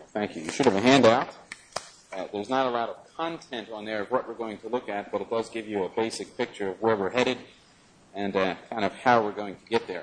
Thank you. You should have a handout. There's not a lot of content on there of what we're going to look at, but it does give you a basic picture of where we're headed and kind of how we're going to get there.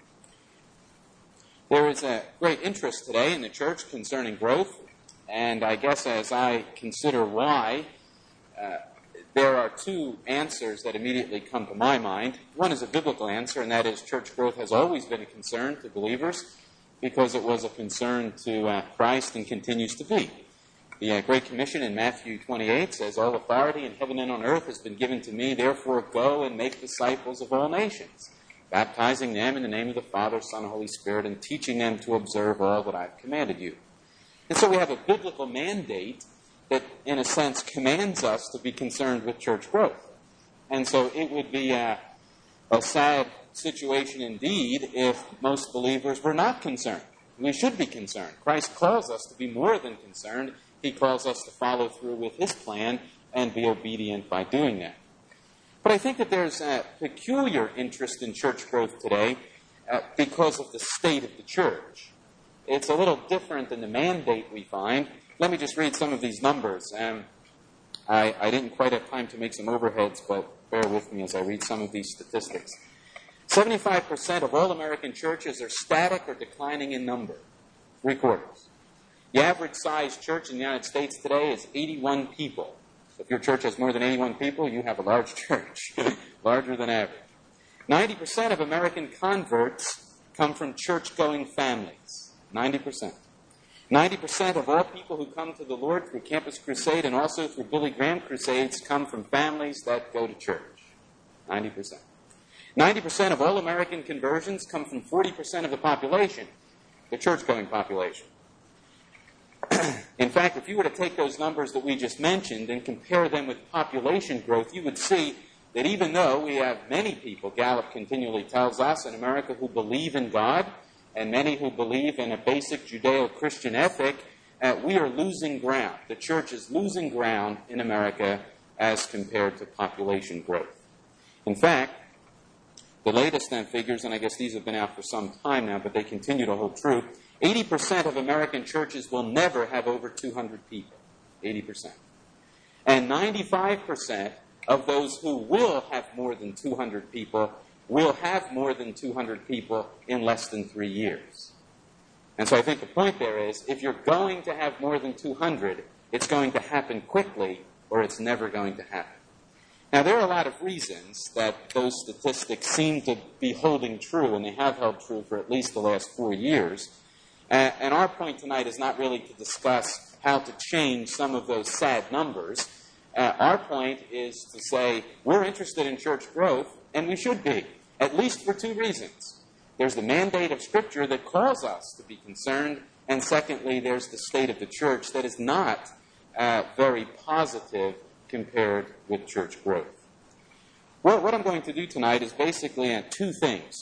There is a great interest today in the church concerning growth, and I guess as I consider why, there are two answers that immediately come to my mind. One is a biblical answer, and that is church growth has always been a concern to believers because it was a concern to Christ and continues to be. The Great Commission in Matthew 28 says, "All authority in heaven and on earth has been given to me, therefore go and make disciples of all nations, baptizing them in the name of the Father, Son, and Holy Spirit, and teaching them to observe all that I've commanded you." And so we have a biblical mandate that, in a sense, commands us to be concerned with church growth. And so it would be a sad situation indeed if most believers were not concerned. We should be concerned. Christ calls us to be more than concerned. He calls us to follow through with his plan and be obedient by doing that. But I think that there's a peculiar interest in church growth today because of the state of the church. It's a little different than the mandate we find. Let me just read some of these numbers. I didn't quite have time to make some overheads, but bear with me as I read some of these statistics. 75% of all American churches are static or declining in number, 3/4. The average size church in the United States today is 81 people. So if your church has more than 81 people, you have a large church, larger than average. 90% of American converts come from church-going families, 90%. 90% of all people who come to the Lord through Campus Crusade and also through Billy Graham Crusades come from families that go to church, 90%. 90% of all American conversions come from 40% of the population, the church-going population. In fact, if you were to take those numbers that we just mentioned and compare them with population growth, you would see that even though we have many people, Gallup continually tells us, in America who believe in God, and many who believe in a basic Judeo-Christian ethic, we are losing ground. The church is losing ground in America as compared to population growth. In fact, the latest figures, and I guess these have been out for some time now, but they continue to hold true, 80% of American churches will never have over 200 people. 80%. And 95% of those who will have more than 200 people will have more than 200 people in less than 3 years. And so I think the point there is, if you're going to have more than 200, it's going to happen quickly or it's never going to happen. Now, there are a lot of reasons that those statistics seem to be holding true, and they have held true for at least the last 4 years. And our point tonight is not really to discuss how to change some of those sad numbers. Our point is to say we're interested in church growth, and we should be, at least for 2 reasons. There's the mandate of Scripture that calls us to be concerned, and secondly, there's the state of the church that is not very positive compared with church growth. Well, what I'm going to do tonight is basically 2 things.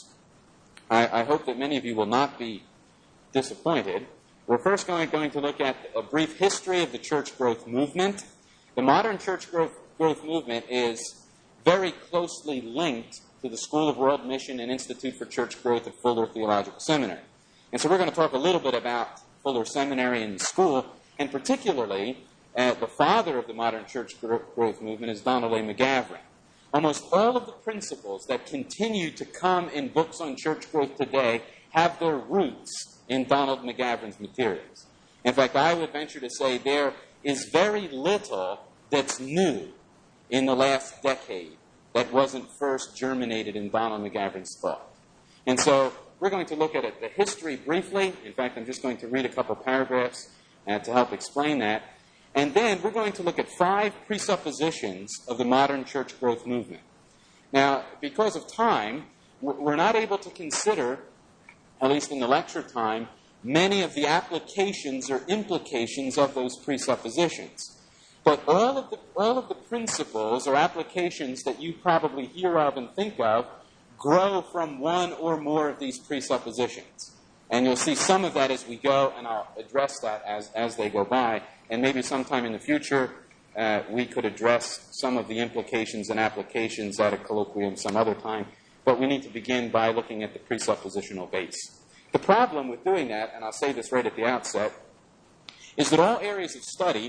I hope that many of you will not be disappointed. We're first going to look at a brief history of the church growth movement. The modern church growth movement is very closely linked to the School of World Mission and Institute for Church Growth at Fuller Theological Seminary. And so we're going to talk a little bit about Fuller Seminary and the school, and particularly the father of the modern church growth movement is Donald A. McGavran. Almost all of the principles that continue to come in books on church growth today have their roots in Donald McGavran's materials. In fact, I would venture to say there is very little that's new in the last decade that wasn't first germinated in Donald McGavran's thought. And so we're going to look at the history briefly. In fact, I'm just going to read a couple paragraphs to help explain that. And then we're going to look at 5 presuppositions of the modern church growth movement. Now, because of time, we're not able to consider, at least in the lecture time, many of the applications or implications of those presuppositions. But all of the principles or applications that you probably hear of and think of grow from one or more of these presuppositions. And you'll see some of that as we go, and I'll address that as they go by. And maybe sometime in the future, we could address some of the implications and applications at a colloquium some other time. But we need to begin by looking at the presuppositional base. The problem with doing that, and I'll say this right at the outset, is that all areas of study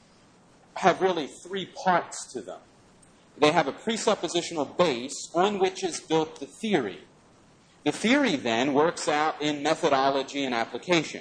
have really three parts to them. They have a presuppositional base on which is built the theory. The theory then works out in methodology and application.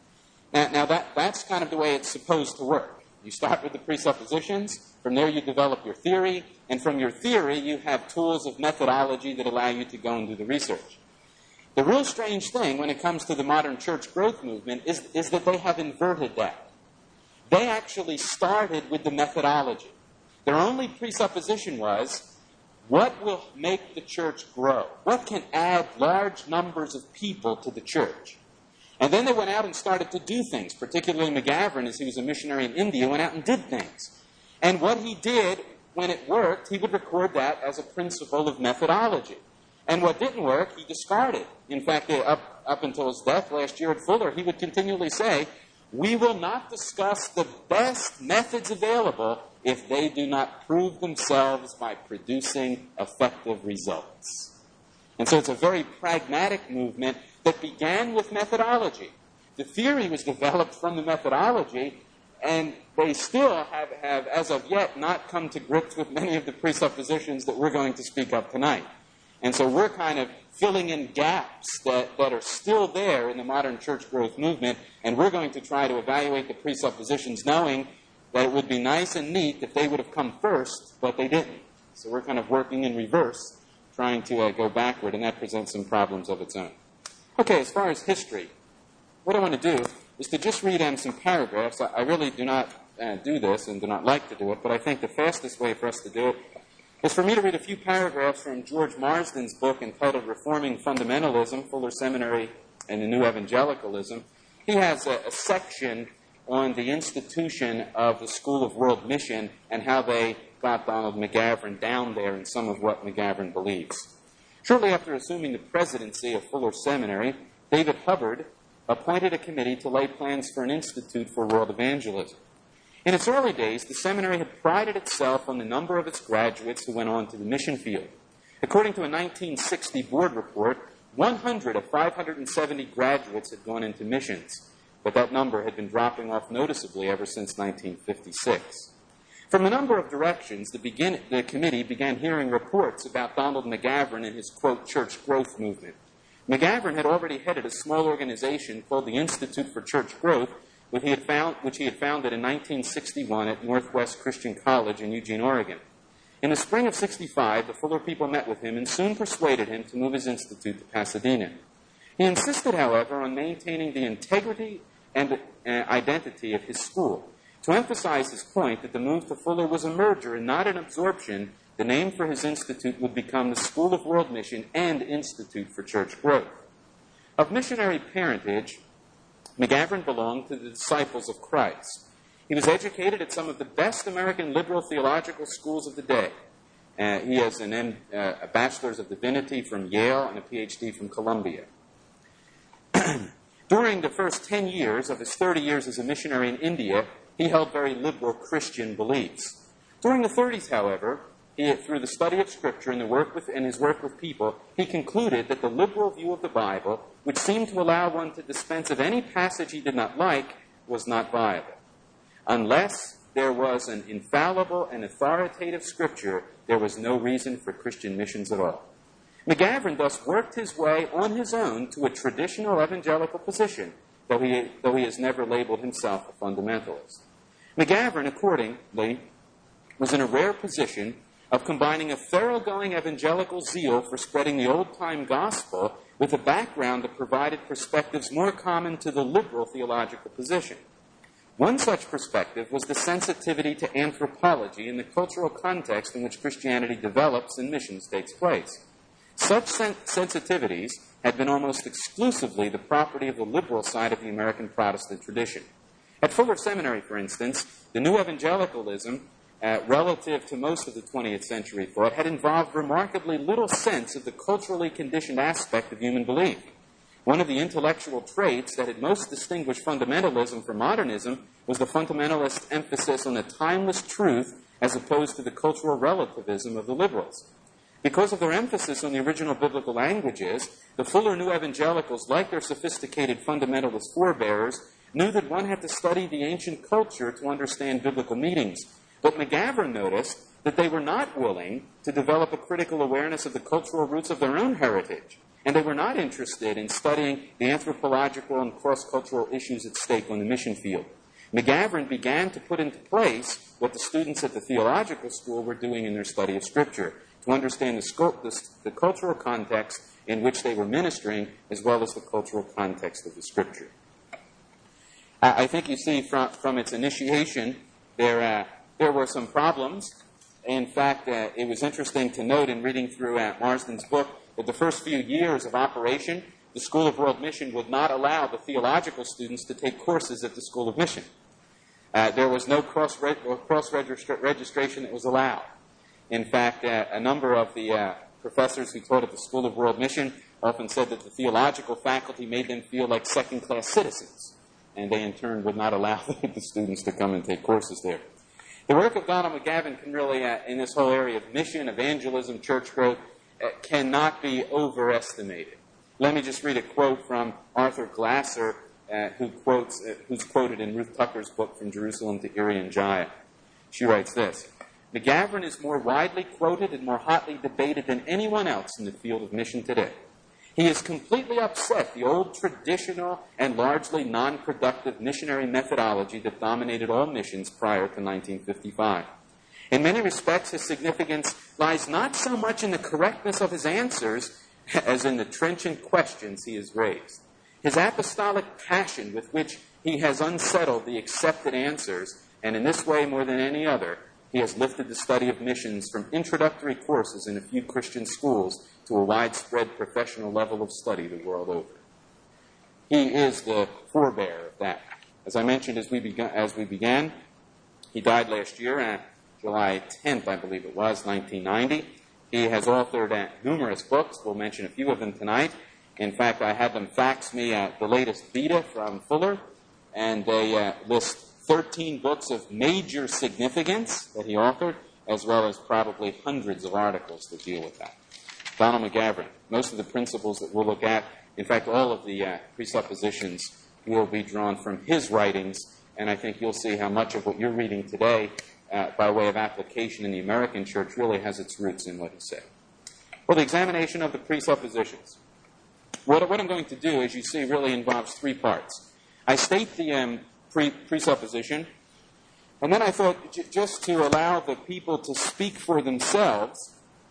Now that's kind of the way it's supposed to work. You start with the presuppositions, from there you develop your theory, and from your theory you have tools of methodology that allow you to go and do the research. The real strange thing when it comes to the modern church growth movement is that they have inverted that. They actually started with the methodology. Their only presupposition was, what will make the church grow? What can add large numbers of people to the church? And then they went out and started to do things, particularly McGavran, as he was a missionary in India, went out and did things. And what he did, when it worked, he would record that as a principle of methodology. And what didn't work, he discarded. In fact, up until his death last year at Fuller, he would continually say, we will not discuss the best methods available if they do not prove themselves by producing effective results. And so it's a very pragmatic movement that began with methodology. The theory was developed from the methodology, and they still have, as of yet, not come to grips with many of the presuppositions that we're going to speak of tonight. And so we're kind of filling in gaps that are still there in the modern church growth movement, and we're going to try to evaluate the presuppositions knowing that it would be nice and neat if they would have come first, but they didn't. So we're kind of working in reverse, trying to go backward, and that presents some problems of its own. Okay, as far as history, what I want to do is to just read some paragraphs. I really do not do this and do not like to do it, but I think the fastest way for us to do it is for me to read a few paragraphs from George Marsden's book entitled Reforming Fundamentalism, Fuller Seminary and the New Evangelicalism. He has a section on the institution of the School of World Mission and how they got Donald McGavran down there and some of what McGavran believes. Shortly after assuming the presidency of Fuller Seminary, David Hubbard appointed a committee to lay plans for an institute for world evangelism. In its early days, the seminary had prided itself on the number of its graduates who went on to the mission field. According to a 1960 board report, 100 of 570 graduates had gone into missions, but that number had been dropping off noticeably ever since 1956. From a number of directions, the committee began hearing reports about Donald McGavran and his, quote, church growth movement. McGavran had already headed a small organization called the Institute for Church Growth, which he had founded in 1961 at Northwest Christian College in Eugene, Oregon. In the spring of 65, the Fuller people met with him and soon persuaded him to move his institute to Pasadena. He insisted, however, on maintaining the integrity and identity of his school. To emphasize his point that the move to Fuller was a merger and not an absorption, the name for his institute would become the School of World Mission and Institute for Church Growth. Of missionary parentage, McGavran belonged to the Disciples of Christ. He was educated at some of the best American liberal theological schools of the day. He has a Bachelor's of Divinity from Yale and a PhD from Columbia. During the first 10 years of his 30 years as a missionary in India, he held very liberal Christian beliefs. During the 30s, however, through the study of Scripture and his work with people, he concluded that the liberal view of the Bible, which seemed to allow one to dispense of any passage he did not like, was not viable. Unless there was an infallible and authoritative Scripture, there was no reason for Christian missions at all. McGavran thus worked his way on his own to a traditional evangelical position, though he has never labeled himself a fundamentalist. McGavran, accordingly, was in a rare position of combining a thoroughgoing evangelical zeal for spreading the old-time gospel with a background that provided perspectives more common to the liberal theological position. One such perspective was the sensitivity to anthropology and the cultural context in which Christianity develops and missions takes place. Such sensitivities had been almost exclusively the property of the liberal side of the American Protestant tradition. At Fuller Seminary, for instance, the new evangelicalism, relative to most of the 20th century thought, had involved remarkably little sense of the culturally conditioned aspect of human belief. One of the intellectual traits that had most distinguished fundamentalism from modernism was the fundamentalist emphasis on the timeless truth as opposed to the cultural relativism of the liberals. Because of their emphasis on the original biblical languages, the Fuller New Evangelicals, like their sophisticated fundamentalist forebears, knew that one had to study the ancient culture to understand biblical meanings. But McGavran noticed that they were not willing to develop a critical awareness of the cultural roots of their own heritage. And they were not interested in studying the anthropological and cross-cultural issues at stake on the mission field. McGavran began to put into place what the students at the theological school were doing in their study of Scripture, to understand the cultural context in which they were ministering, as well as the cultural context of the Scripture. I think you see from its initiation, there were some problems. In fact, it was interesting to note in reading through Marsden's book that the first few years of operation, the School of World Mission would not allow the theological students to take courses at the School of Mission. There was no cross-registration that was allowed. In fact, a number of the professors who taught at the School of World Mission often said that the theological faculty made them feel like second-class citizens, and they in turn would not allow the students to come and take courses there. The work of Donald McGavran can really, in this whole area of mission, evangelism, church growth, cannot be overestimated. Let me just read a quote from Arthur Glasser, who's quoted in Ruth Tucker's book, From Jerusalem to Irian Jaya. She writes this: McGavran is more widely quoted and more hotly debated than anyone else in the field of mission today. He has completely upset the old traditional and largely non-productive missionary methodology that dominated all missions prior to 1955. In many respects, his significance lies not so much in the correctness of his answers as in the trenchant questions he has raised. His apostolic passion with which he has unsettled the accepted answers, and in this way more than any other, he has lifted the study of missions from introductory courses in a few Christian schools to a widespread professional level of study the world over. He is the forebearer of that. As I mentioned as we began, he died last year, July 10th, I believe it was, 1990. He has authored numerous books. We'll mention a few of them tonight. In fact, I had them fax me the latest Vita from Fuller, and they list 13 books of major significance that he authored, as well as probably hundreds of articles that deal with that. Donald McGavran, most of the principles that we'll look at, in fact, all of the presuppositions will be drawn from his writings, and I think you'll see how much of what you're reading today by way of application in the American church really has its roots in what he said. Well, the examination of the presuppositions. What I'm going to do, as you see, really involves three parts. I state the presupposition, and then I thought just to allow the people to speak for themselves,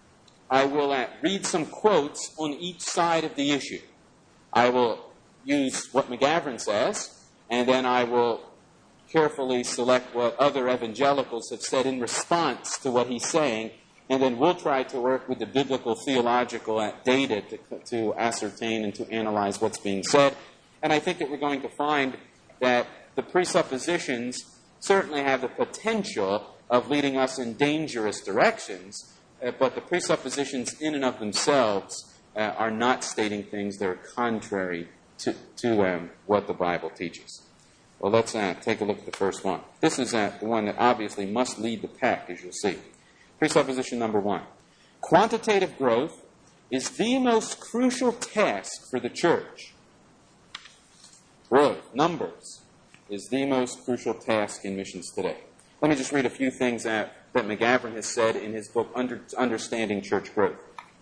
I will read some quotes on each side of the issue. I will use what McGavran says, and then I will carefully select what other evangelicals have said in response to what he's saying, and then we'll try to work with the biblical theological data to ascertain and to analyze what's being said. And I think that we're going to find that the presuppositions certainly have the potential of leading us in dangerous directions, but the presuppositions in and of themselves are not stating things that are contrary to what the Bible teaches. Well, let's take a look at the first one. This is the one that obviously must lead the pack, as you'll see. Presupposition number one. Quantitative growth is the most crucial task for the church. Growth, numbers, is the most crucial task in missions today. Let me just read a few things that McGavran has said in his book, Understanding Church Growth.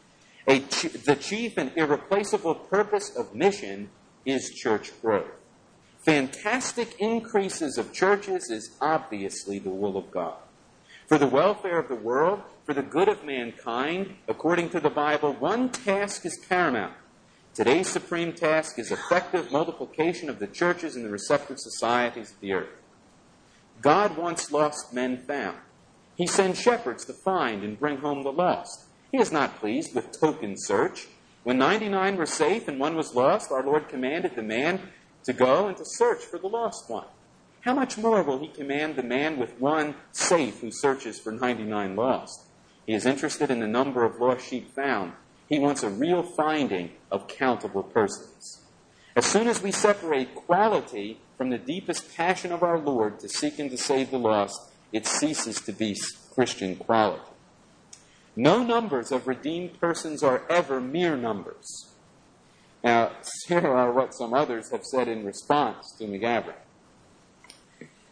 The chief and irreplaceable purpose of mission is church growth. Fantastic increases of churches is obviously the will of God. For the welfare of the world, for the good of mankind, according to the Bible, one task is paramount. Today's supreme task is effective multiplication of the churches and the receptive societies of the earth. God wants lost men found. He sends shepherds to find and bring home the lost. He is not pleased with token search. When 99 were safe and one was lost, our Lord commanded the man to go and to search for the lost one. How much more will he command the man with one safe who searches for 99 lost? He is interested in the number of lost sheep found. He wants a real finding of countable persons. As soon as we separate quality from the deepest passion of our Lord to seek and to save the lost, it ceases to be Christian quality. No numbers of redeemed persons are ever mere numbers. Now, here are what some others have said in response to McGavran.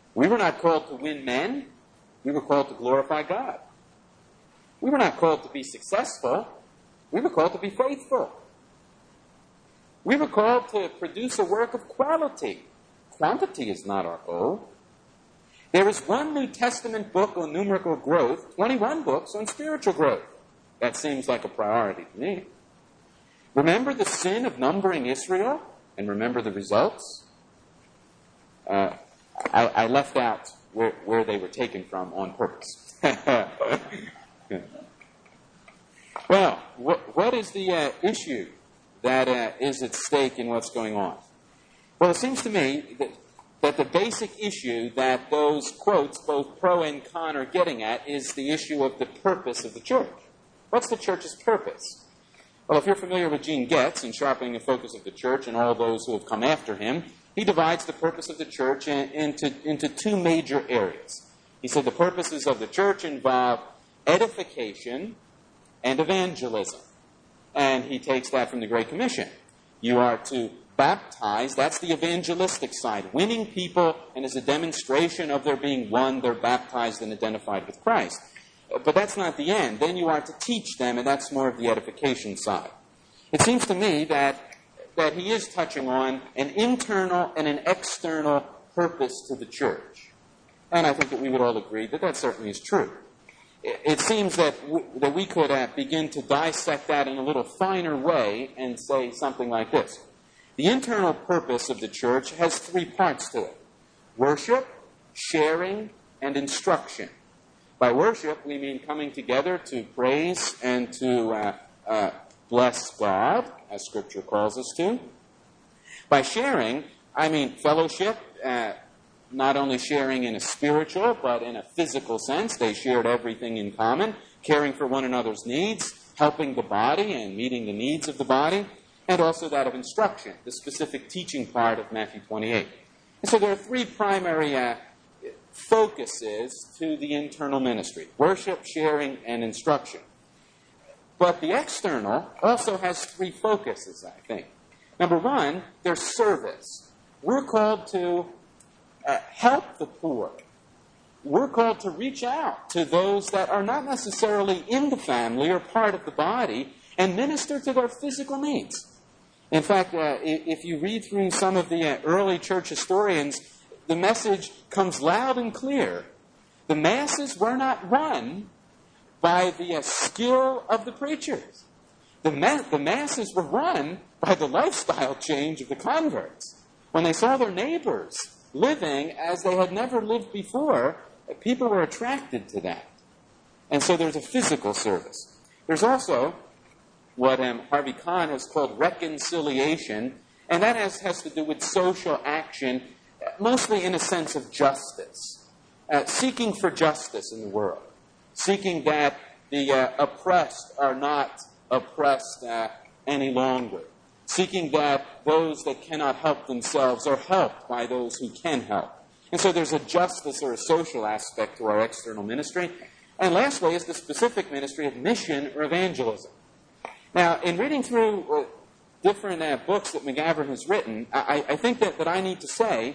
We were not called to win men. We were called to glorify God. We were not called to be successful. We were called to be faithful. We were called to produce a work of quality. Quantity is not our goal. There is one New Testament book on numerical growth, 21 books on spiritual growth. That seems like a priority to me. Remember the sin of numbering Israel and remember the results? I left out where they were taken from on purpose. Well, what is the issue that is at stake in what's going on? Well, it seems to me that the basic issue that those quotes, both pro and con, are getting at is the issue of the purpose of the church. What's the church's purpose? Well, if you're familiar with Gene Getz in Sharpening the Focus of the Church and all those who have come after him, he divides the purpose of the church into two major areas. He said the purposes of the church involve edification and evangelism. And he takes that from the Great Commission. You are to baptize, that's the evangelistic side, winning people, and as a demonstration of their being won, they're baptized and identified with Christ. But that's not the end. Then you are to teach them, and that's more of the edification side. It seems to me that he is touching on an internal and an external purpose to the church. And I think that we would all agree that certainly is true. It seems that we could begin to dissect that in a little finer way and say something like this. The internal purpose of the church has three parts to it: worship, sharing, and instruction. By worship, we mean coming together to praise and to bless God, as Scripture calls us to. By sharing, I mean fellowship, not only sharing in a spiritual, but in a physical sense. They shared everything in common, caring for one another's needs, helping the body and meeting the needs of the body, and also that of instruction, the specific teaching part of Matthew 28. And so there are three primary focuses to the internal ministry: worship, sharing, and instruction. But the external also has three focuses, I think. Number one, there's service. We're called to help the poor. We're called to reach out to those that are not necessarily in the family or part of the body and minister to their physical needs. In fact, if you read through some of the early church historians, the message comes loud and clear. The masses were not run by the skill of the preachers. The masses were run by the lifestyle change of the converts. When they saw their neighbors living as they had never lived before, people were attracted to that. And so there's a physical service. There's also what Harvey Kahn has called reconciliation, and that has to do with social action, mostly in a sense of justice. Seeking for justice in the world. Seeking that the oppressed are not oppressed any longer. Seeking that those that cannot help themselves are helped by those who can help. And so there's a justice or a social aspect to our external ministry. And lastly is the specific ministry of mission or evangelism. Now, in reading through different books that McGavran has written, I think that I need to say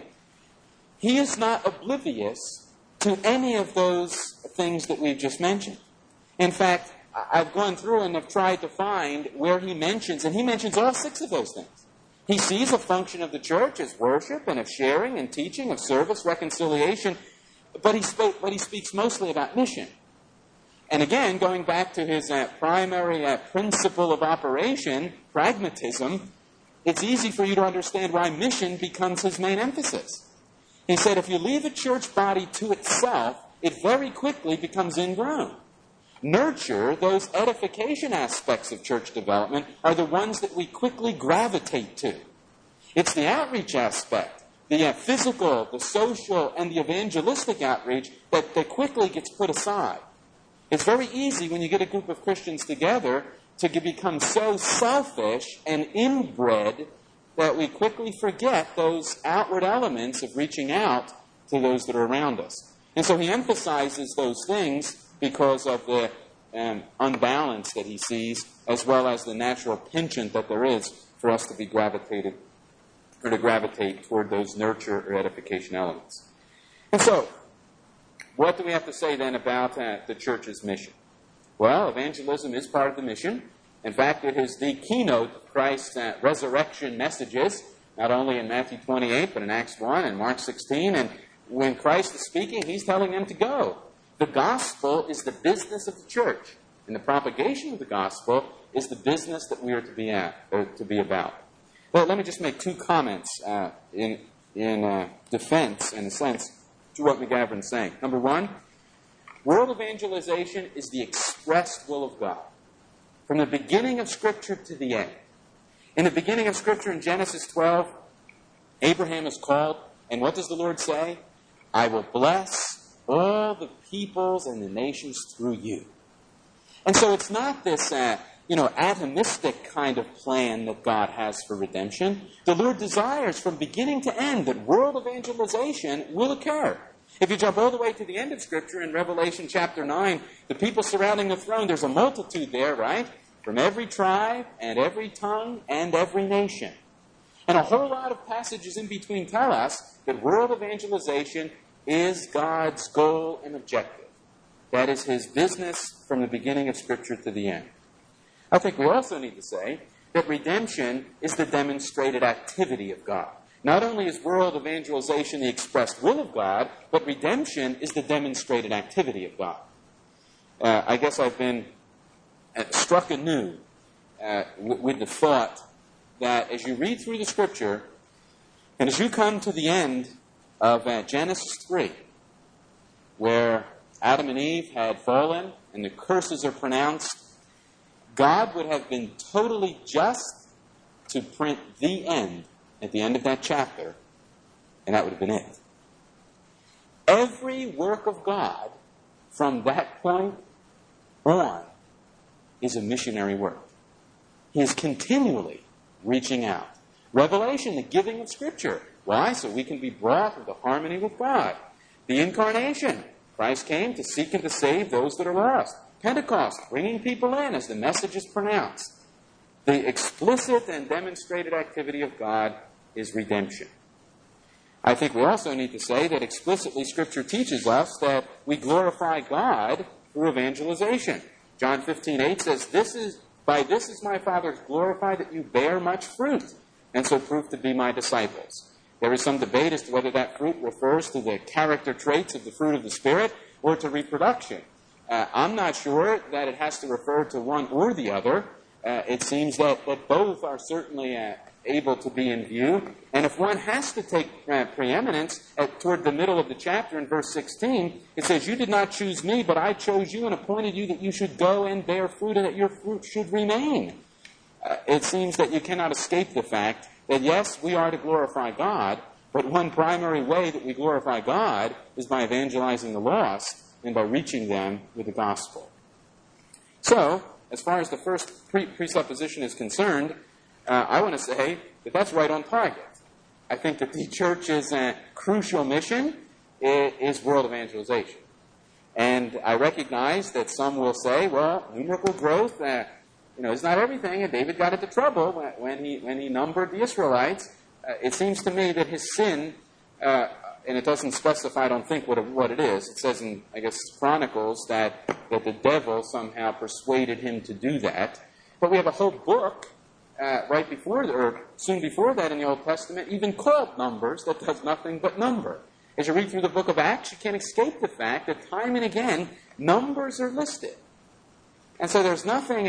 he is not oblivious to any of those things that we've just mentioned. In fact, I've gone through and have tried to find where he mentions, and he mentions all six of those things. He sees a function of the church as worship and of sharing and teaching, of service, reconciliation, but he speaks mostly about mission. And again, going back to his primary principle of operation, pragmatism, it's easy for you to understand why mission becomes his main emphasis. He said, if you leave a church body to itself, it very quickly becomes ingrown. Nurture, those edification aspects of church development, are the ones that we quickly gravitate to. It's the outreach aspect, the physical, the social, and the evangelistic outreach that quickly gets put aside. It's very easy when you get a group of Christians together to become so selfish and inbred that we quickly forget those outward elements of reaching out to those that are around us. And so he emphasizes those things because of the unbalance that he sees, as well as the natural penchant that there is for us to be gravitate toward those nurture or edification elements. And so, what do we have to say then about the church's mission? Well, evangelism is part of the mission. In fact, it is the keynote of Christ's resurrection messages, not only in Matthew 28, but in Acts 1 and Mark 16. And when Christ is speaking, he's telling them to go. The gospel is the business of the church, and the propagation of the gospel is the business that we are to be about. Well, let me just make two comments in defense, in a sense, to what McGavran's saying. Number one, world evangelization is the expressed will of God, from the beginning of Scripture to the end. In the beginning of Scripture, in Genesis 12, Abraham is called, and what does the Lord say? I will bless all the peoples and the nations through you. And so it's not this, atomistic kind of plan that God has for redemption. The Lord desires from beginning to end that world evangelization will occur. If you jump all the way to the end of Scripture in Revelation chapter 9, the people surrounding the throne, there's a multitude there, right? From every tribe and every tongue and every nation. And a whole lot of passages in between tell us that world evangelization is God's goal and objective. That is His business from the beginning of Scripture to the end. I think we also need to say that redemption is the demonstrated activity of God. Not only is world evangelization the expressed will of God, but redemption is the demonstrated activity of God. I guess I've been struck anew with the thought that as you read through the Scripture, and as you come to the end of Genesis 3, where Adam and Eve had fallen and the curses are pronounced, God would have been totally just to print the end at the end of that chapter, and that would have been it. Every work of God from that point on is a missionary work. He is continually reaching out. Revelation, the giving of Scripture. Why? So we can be brought into harmony with God. The incarnation. Christ came to seek and to save those that are lost. Pentecost, bringing people in as the message is pronounced. The explicit and demonstrated activity of God is redemption. I think we also need to say that explicitly Scripture teaches us that we glorify God through evangelization. John 15:8 says, By this is my Father glorified, that you bear much fruit, and so prove to be my disciples. There is some debate as to whether that fruit refers to the character traits of the fruit of the Spirit or to reproduction. I'm not sure that it has to refer to one or the other. It seems that both are certainly able to be in view. And if one has to take preeminence, toward the middle of the chapter in verse 16, it says, You did not choose me, but I chose you and appointed you that you should go and bear fruit and that your fruit should remain. It seems that you cannot escape the fact that, yes, we are to glorify God, but one primary way that we glorify God is by evangelizing the lost and by reaching them with the gospel. So, as far as the first presupposition is concerned, I want to say that that's right on target. I think that the church's crucial mission is world evangelization. And I recognize that some will say, well, numerical growth, is not everything, and David got into trouble when he numbered the Israelites. It seems to me that his sin, and it doesn't specify, I don't think, what it is. It says in, I guess, Chronicles that the devil somehow persuaded him to do that. But we have a whole book right before, or soon before that in the Old Testament, even called Numbers, that does nothing but number. As you read through the book of Acts, you can't escape the fact that time and again, numbers are listed. And so there's nothing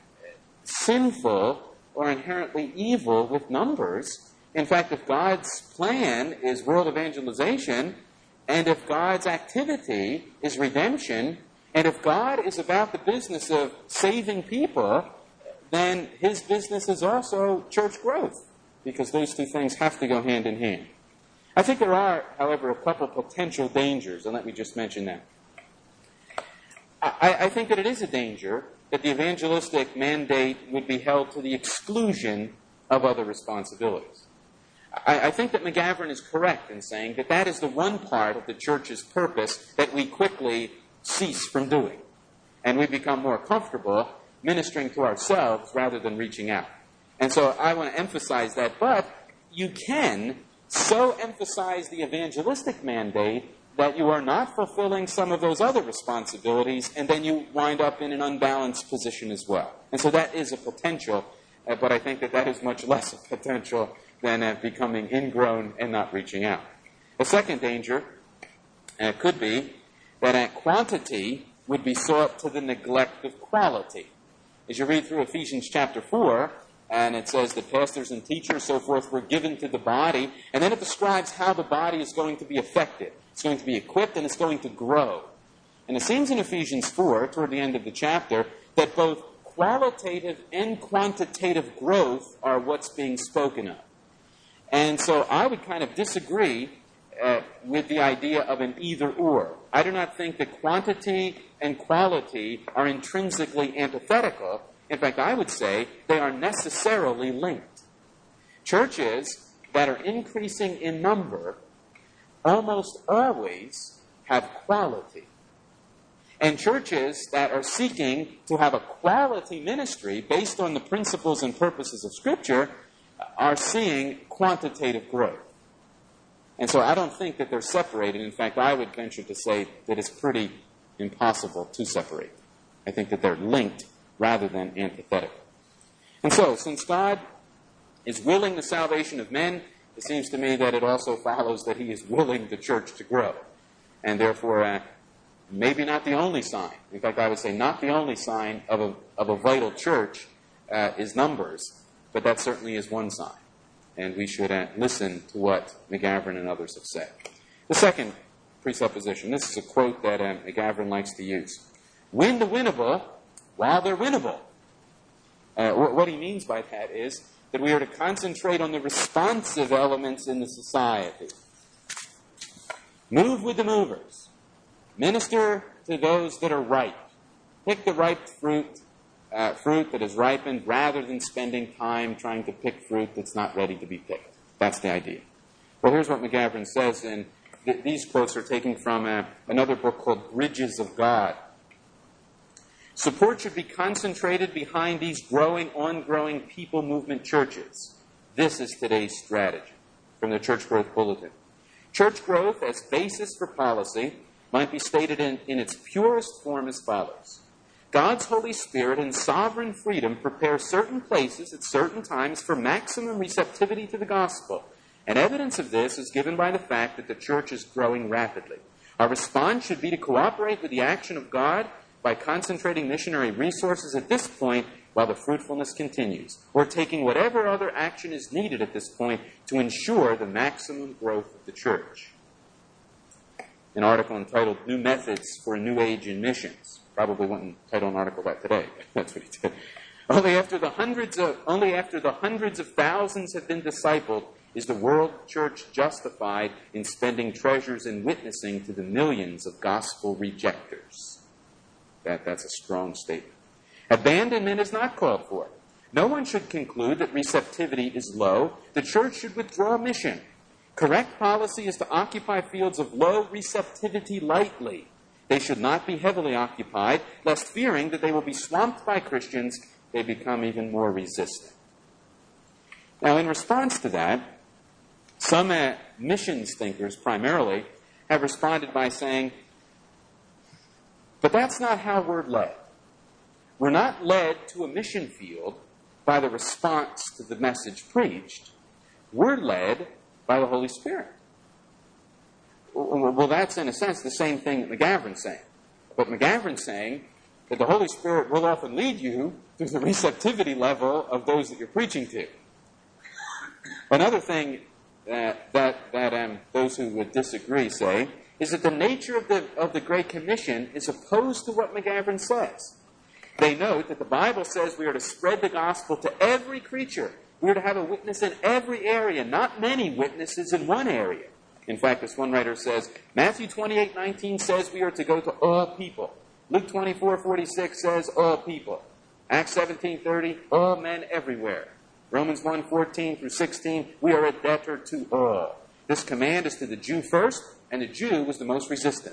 sinful or inherently evil with numbers. In fact, if God's plan is world evangelization, and if God's activity is redemption, and if God is about the business of saving people, then His business is also church growth, because those two things have to go hand in hand. I think there are, however, a couple potential dangers, and let me just mention them. I think that it is a danger that the evangelistic mandate would be held to the exclusion of other responsibilities. I think that McGavran is correct in saying that that is the one part of the church's purpose that we quickly cease from doing. And we become more comfortable ministering to ourselves rather than reaching out. And so I want to emphasize that. But you can so emphasize the evangelistic mandate that you are not fulfilling some of those other responsibilities, and then you wind up in an unbalanced position as well. And so that is a potential, but I think that that is much less a potential than becoming ingrown and not reaching out. A second danger could be that quantity would be sought to the neglect of quality. As you read through Ephesians chapter 4, and it says that pastors and teachers, so forth, were given to the body, and then it describes how the body is going to be affected. It's going to be equipped and it's going to grow. And it seems in Ephesians 4, toward the end of the chapter, that both qualitative and quantitative growth are what's being spoken of. And so I would kind of disagree with the idea of an either-or. I do not think that quantity and quality are intrinsically antithetical. In fact, I would say they are necessarily linked. Churches that are increasing in number almost always have quality. And churches that are seeking to have a quality ministry based on the principles and purposes of Scripture are seeing quantitative growth. And so I don't think that they're separated. In fact, I would venture to say that it's pretty impossible to separate. I think that they're linked rather than antithetical. And so, since God is willing the salvation of men, it seems to me that it also follows that He is willing the church to grow. And therefore, maybe not the only sign. In fact, I would say not the only sign of a vital church is numbers, but that certainly is one sign. And we should listen to what McGavran and others have said. The second presupposition, this is a quote that McGavran likes to use. Win the winnable while they're winnable. What he means by that is that we are to concentrate on the responsive elements in the society. Move with the movers. Minister to those that are ripe. Pick the ripe fruit that is ripened, rather than spending time trying to pick fruit that's not ready to be picked. That's the idea. Well, here's what McGavran says, and these quotes are taken from another book called Bridges of God. Support should be concentrated behind these on-growing people movement churches. This is today's strategy from the Church Growth Bulletin. Church growth as basis for policy might be stated in its purest form as follows. God's Holy Spirit and sovereign freedom prepare certain places at certain times for maximum receptivity to the gospel. And evidence of this is given by the fact that the church is growing rapidly. Our response should be to cooperate with the action of God by concentrating missionary resources at this point while the fruitfulness continues, or taking whatever other action is needed at this point to ensure the maximum growth of the church. An article entitled New Methods for a New Age in Missions. Probably wouldn't title an article that today, but that's what he did. Only after the hundreds of thousands have been discipled is the world church justified in spending treasures in witnessing to the millions of gospel rejectors. That's a strong statement. Abandonment is not called for. No one should conclude that receptivity is low. The church should withdraw mission. Correct policy is to occupy fields of low receptivity lightly. They should not be heavily occupied, lest fearing that they will be swamped by Christians, they become even more resistant. Now, in response to that, some missions thinkers primarily have responded by saying, but that's not how we're led. We're not led to a mission field by the response to the message preached. We're led by the Holy Spirit. Well, that's in a sense the same thing that McGavran's saying. But McGavran's saying that the Holy Spirit will often lead you to the receptivity level of those that you're preaching to. Another thing that those who would disagree say is that the nature of the Great Commission is opposed to what McGavran says. They note that the Bible says we are to spread the gospel to every creature. We are to have a witness in every area, not many witnesses in one area. In fact, as one writer says, Matthew 28:19 says we are to go to all people. Luke 24:46 says all people. Acts 17:30, all men everywhere. Romans 1:14 through 16, we are a debtor to all. This command is to the Jew first, and the Jew was the most resistant.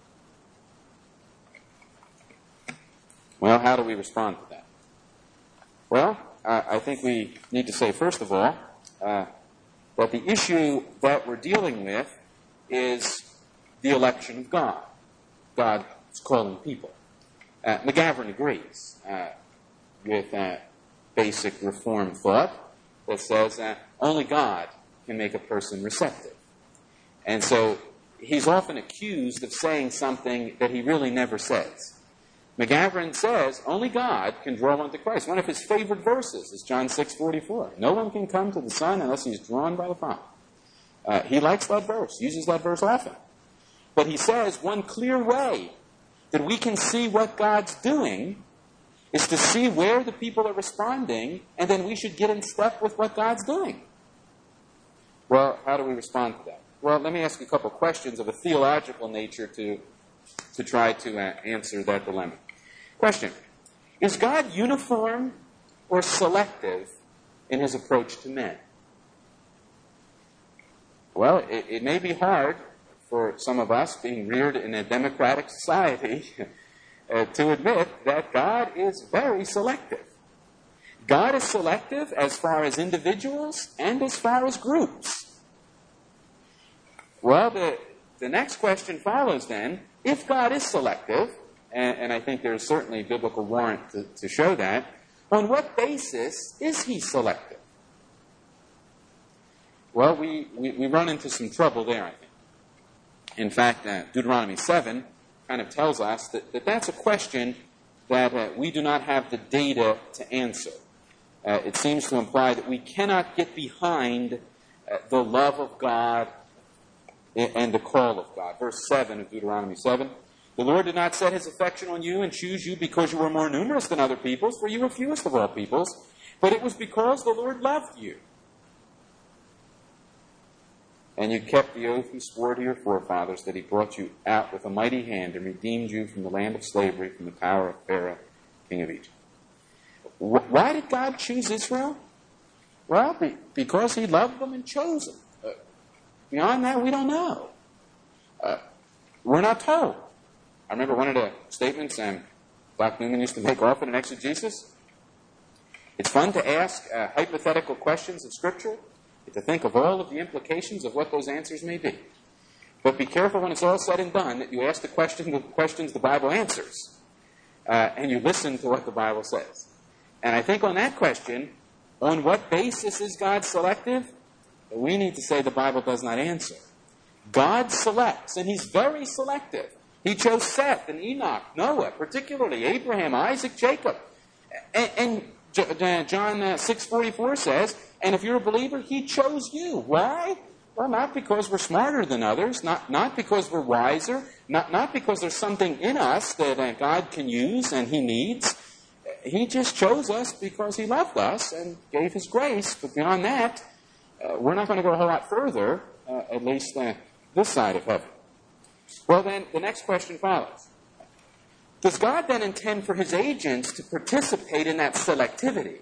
Well, how do we respond to that? Well, I think we need to say, first of all, that the issue that we're dealing with is the election of God. God is calling people. McGavran agrees with basic reform thought that says only God can make a person receptive. And so he's often accused of saying something that he really never says. McGavran says only God can draw one to Christ. One of his favorite verses is John 6:44. No one can come to the Son unless he's drawn by the Father. He likes that verse, uses that verse often. But he says one clear way that we can see what God's doing is to see where the people are responding, and then we should get in step with what God's doing. Well, how do we respond to that? Well, let me ask you a couple of questions of a theological nature to try to answer that dilemma. Question: is God uniform or selective in his approach to men? Well, it may be hard for some of us, being reared in a democratic society, to admit that God is very selective. God is selective as far as individuals and as far as groups. Well, the next question follows then. If God is selective, and I think there's certainly biblical warrant to show that, on what basis is he selective? Well, we run into some trouble there, I think. In fact, Deuteronomy 7 kind of tells us that that's a question that we do not have the data to answer. It seems to imply that we cannot get behind the love of God and the call of God. Verse 7 of Deuteronomy 7. The Lord did not set his affection on you and choose you because you were more numerous than other peoples, for you were fewest of all peoples, but it was because the Lord loved you. And you kept the oath he swore to your forefathers that he brought you out with a mighty hand and redeemed you from the land of slavery, from the power of Pharaoh, king of Egypt. Why did God choose Israel? Well, because he loved them and chose them. Beyond that, we don't know. We're not told. I remember one of the statements Dr. Newman used to make often in exegesis. It's fun to ask hypothetical questions of Scripture, to think of all of the implications of what those answers may be. But be careful when it's all said and done that you ask the questions the Bible answers, and you listen to what the Bible says. And I think on that question, on what basis is God selective? We need to say the Bible does not answer. God selects, and he's very selective. He chose Seth and Enoch, Noah, particularly Abraham, Isaac, Jacob. And John 6:44 says, and if you're a believer, he chose you. Why? Well, not because we're smarter than others, not because we're wiser, not because there's something in us that God can use and he needs. He just chose us because he loved us and gave his grace. But beyond that, we're not going to go a whole lot further, at least this side of heaven. Well, then, the next question follows. Does God then intend for his agents to participate in that selectivity?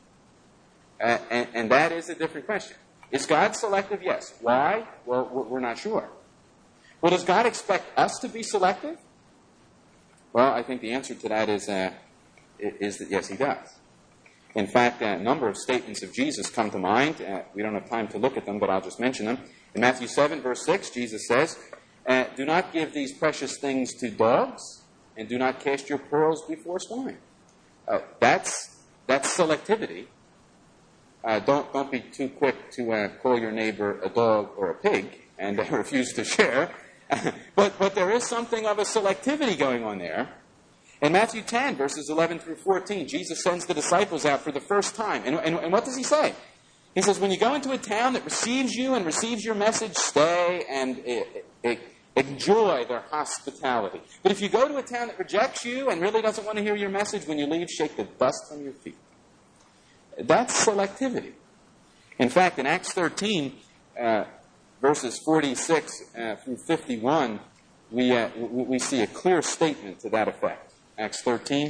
And that is a different question. Is God selective? Yes. Why? Well, we're not sure. Well, does God expect us to be selective? Well, I think the answer to that is that yes, he does. In fact, a number of statements of Jesus come to mind. We don't have time to look at them, but I'll just mention them. In Matthew 7, verse 6, Jesus says, do not give these precious things to dogs, and do not cast your pearls before swine. That's selectivity. Don't be too quick to call your neighbor a dog or a pig and refuse to share. but there is something of a selectivity going on there. In Matthew 10, verses 11 through 14, Jesus sends the disciples out for the first time. And what does he say? He says, when you go into a town that receives you and receives your message, stay and enjoy their hospitality. But if you go to a town that rejects you and really doesn't want to hear your message, when you leave, shake the dust from your feet. That's selectivity. In fact, in Acts 13, verses 46 through 51, we see a clear statement to that effect. Acts 13,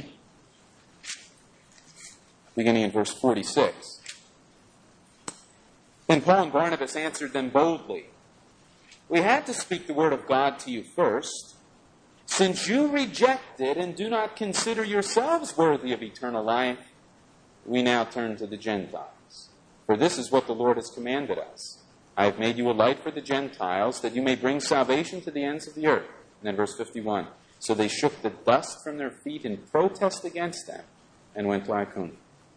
beginning in verse 46. Then Paul and Barnabas answered them boldly, we had to speak the word of God to you first. Since you reject it and do not consider yourselves worthy of eternal life, we now turn to the Gentiles. For this is what the Lord has commanded us. I have made you a light for the Gentiles, that you may bring salvation to the ends of the earth. And then verse 51. So they shook the dust from their feet in protest against them and went to Iconium.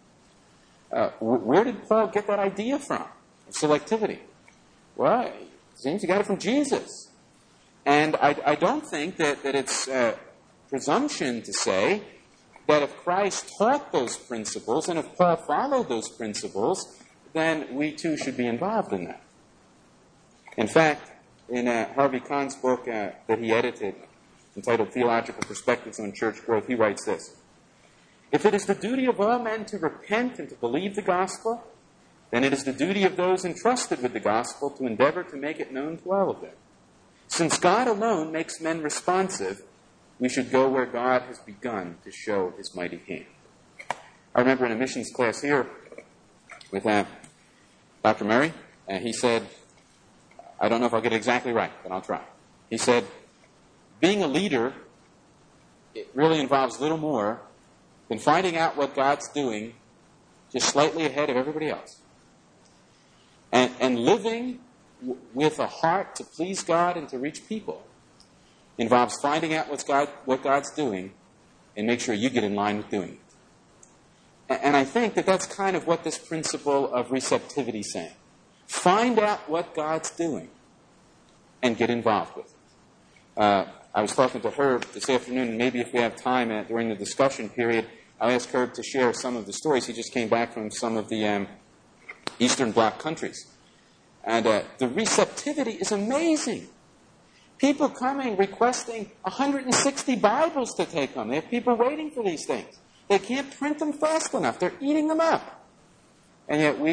Where did Paul get that idea from? Of selectivity. Well, it seems he got it from Jesus. And I don't think that it's presumption to say that if Christ taught those principles and if Paul followed those principles, then we too should be involved in that. In fact, in Harvey Kahn's book that he edited, entitled Theological Perspectives on Church Growth, he writes this: if it is the duty of all men to repent and to believe the gospel, then it is the duty of those entrusted with the gospel to endeavor to make it known to all of them. Since God alone makes men responsive, we should go where God has begun to show his mighty hand. I remember in a missions class here with Dr. Murray, he said, I don't know if I'll get it exactly right, but I'll try. He said, being a leader, it really involves little more than finding out what God's doing just slightly ahead of everybody else. And living with a heart to please God and to reach people involves finding out what God's doing and make sure you get in line with doing it. And I think that that's kind of what this principle of receptivity is saying. Find out what God's doing and get involved with it. I was talking to Herb this afternoon, and maybe if we have time during the discussion period, I'll ask Herb to share some of the stories. He just came back from some of the Eastern Bloc countries. And the receptivity is amazing. People coming, requesting 160 Bibles to take home. They have people waiting for these things. They can't print them fast enough. They're eating them up. And yet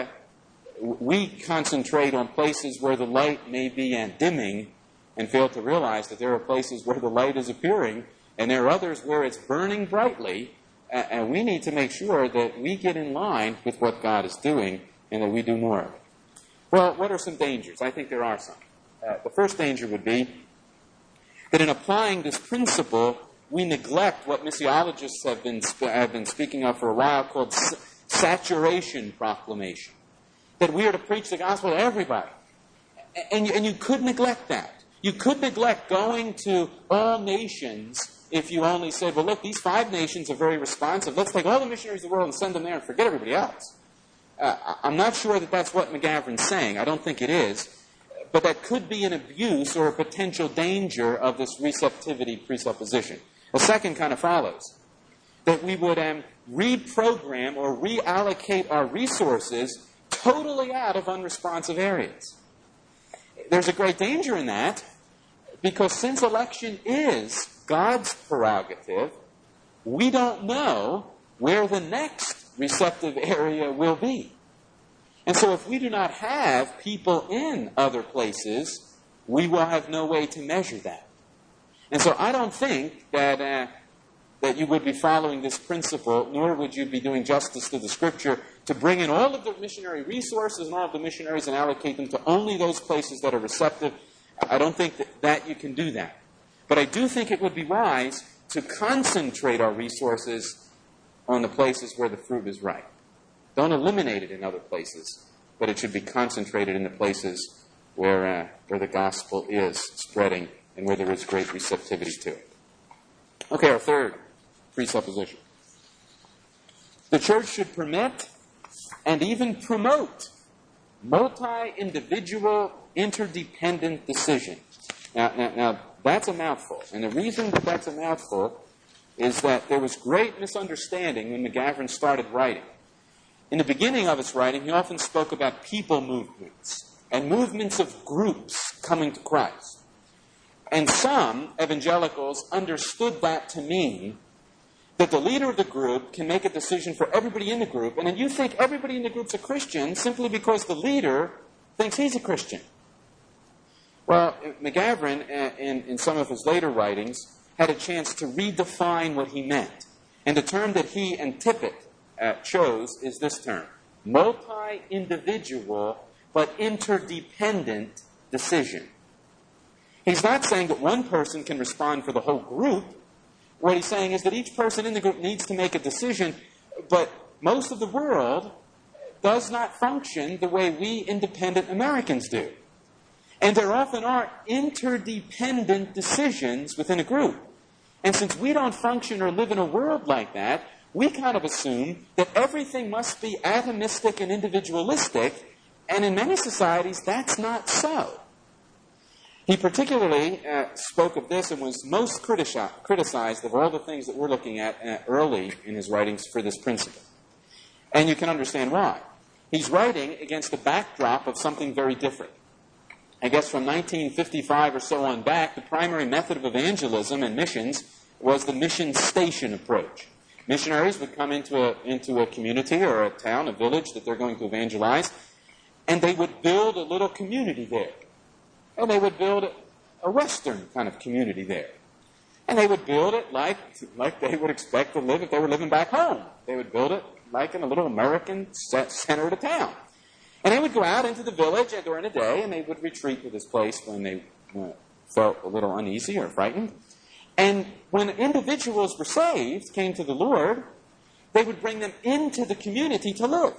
we concentrate on places where the light may be dimming and fail to realize that there are places where the light is appearing and there are others where it's burning brightly. And we need to make sure that we get in line with what God is doing and that we do more of it. Well, what are some dangers? I think there are some. The first danger would be that in applying this principle, we neglect what missiologists have been speaking of for a while called saturation proclamation. That we are to preach the gospel to everybody. And you could neglect that. You could neglect going to all nations if you only said, well, look, these 5 nations are very responsive. Let's take all the missionaries of the world and send them there and forget everybody else. I'm not sure that that's what McGavran's saying. I don't think it is. But that could be an abuse or a potential danger of this receptivity presupposition. The second kind of follows. That we would reprogram or reallocate our resources totally out of unresponsive areas. There's a great danger in that because since election is God's prerogative, we don't know where the next receptive area will be. And so if we do not have people in other places, we will have no way to measure that. And so I don't think that you would be following this principle, nor would you be doing justice to the Scripture, to bring in all of the missionary resources and all of the missionaries and allocate them to only those places that are receptive. I don't think that you can do that. But I do think it would be wise to concentrate our resources on the places where the fruit is ripe. Don't eliminate it in other places, but it should be concentrated in the places where the gospel is spreading and where there is great receptivity to it. Okay, our third presupposition. The church should permit and even promote multi-individual, interdependent decisions. Now, that's a mouthful. And the reason that that's a mouthful is that there was great misunderstanding when McGavran started writing. In the beginning of his writing, he often spoke about people movements and movements of groups coming to Christ. And some evangelicals understood that to mean that the leader of the group can make a decision for everybody in the group, and then you think everybody in the group's a Christian simply because the leader thinks he's a Christian. Well, McGavran, in some of his later writings, had a chance to redefine what he meant. And the term that he and Tippett chose is this term: multi-individual but interdependent decision. He's not saying that one person can respond for the whole group. What he's saying is that each person in the group needs to make a decision, but most of the world does not function the way we independent Americans do. And there often are interdependent decisions within a group. And since we don't function or live in a world like that, we kind of assume that everything must be atomistic and individualistic, and in many societies, that's not so. He particularly spoke of this and was most criticized of all the things that we're looking at early in his writings for this principle. And you can understand why. He's writing against the backdrop of something very different. I guess from 1955 or so on back, the primary method of evangelism and missions was the mission station approach. Missionaries would come into a community or a town, a village that they're going to evangelize, and they would build a little community there. And they would build a Western kind of community there. And they would build it like they would expect to live if they were living back home. They would build it like in a little American center of the town. And they would go out into the village during the day, and they would retreat to this place when they felt a little uneasy or frightened. And when individuals were saved, came to the Lord, they would bring them into the community to live.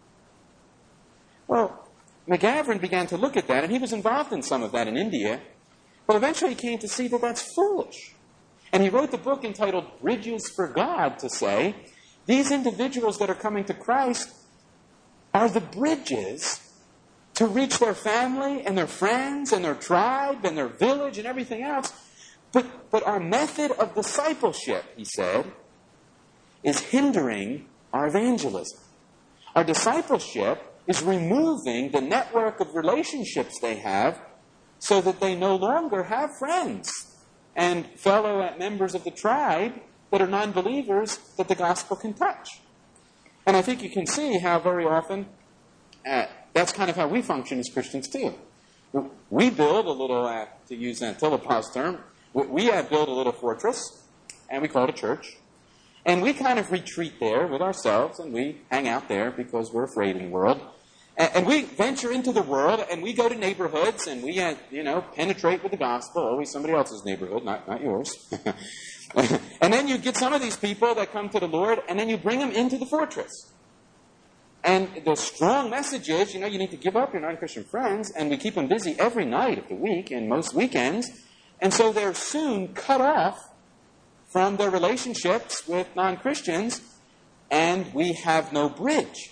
Well, McGavran began to look at that, and he was involved in some of that in India. But eventually he came to see that that's foolish. And he wrote the book entitled Bridges for God to say, these individuals that are coming to Christ are the bridges to reach their family and their friends and their tribe and their village and everything else. But our method of discipleship, he said, is hindering our evangelism. Our discipleship is removing the network of relationships they have so that they no longer have friends and fellow members of the tribe that are non-believers that the gospel can touch. And I think you can see how very often that's kind of how we function as Christians too. We build a little, to use Philippa's term, we build a little fortress, and we call it a church. And we kind of retreat there with ourselves, and we hang out there because we're afraid in the world. And we venture into the world, and we go to neighborhoods, and we, penetrate with the gospel. Always somebody else's neighborhood, not yours. And then you get some of these people that come to the Lord, and then you bring them into the fortress. And the strong message is, you need to give up your non-Christian friends, and we keep them busy every night of the week and most weekends. And so they're soon cut off from their relationships with non-Christians, and we have no bridge.